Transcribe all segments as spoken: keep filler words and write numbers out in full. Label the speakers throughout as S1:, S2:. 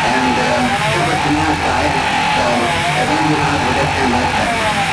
S1: and uh, covered from one side, so as long as you know we'll just stand like that.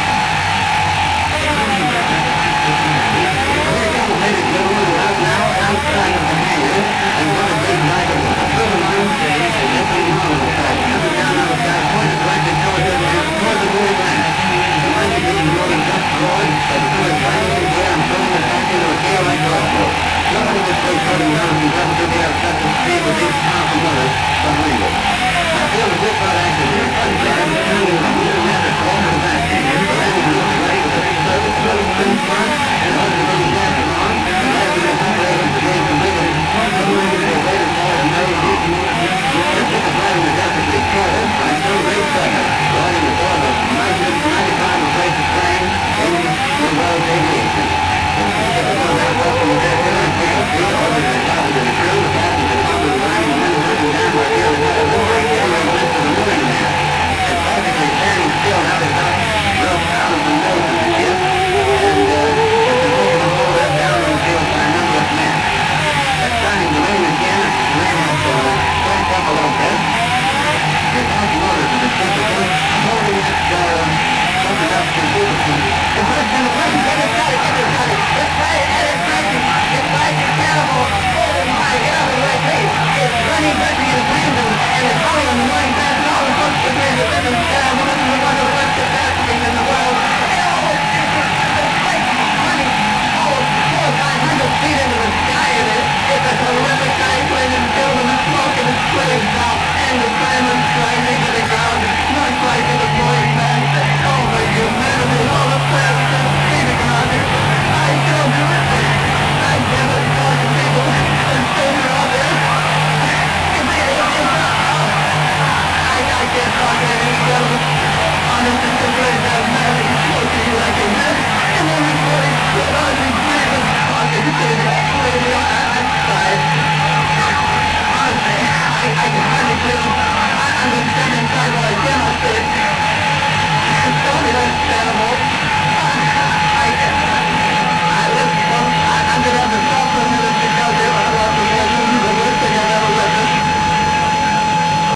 S1: Ladies and gentlemen, we're out now outside of the hangar, and what a big light of the Superman is looking on the side, coming down on the side, pointed right to television and toward the moving land. The money didn't go to just forward, but the sun is shining in the air and throwing it back into a gale like crossbow. Nobody would play floating down and doesn't think they have such a speed with these powerful motors behind it. I feel the good part action here, but I'm turning the moving land to call for the back hangar, so that is not ready for the service, so it's been fun, and all the little gas is on, and as we operators to gain some bigger, the moving will wait and fall and know you. The ship is riding the deck of the Explorer, but I'm still great second, riding the door of nineteen ninety-five replace the plane in the road aviation. The ship is going back up from the deck here and take a field over to the top of the crew, the passengers over the line, and then running down right here, and another door right there, right next to the moving mast. It's practically standing still now, there's not real power from nose of the ship, and uh, it's been able to hold that down on the field by a number of men. It's starting to rain again, the rain has uh, cranked up a little bit. The top motors of the ship are holding it uh, something up to do.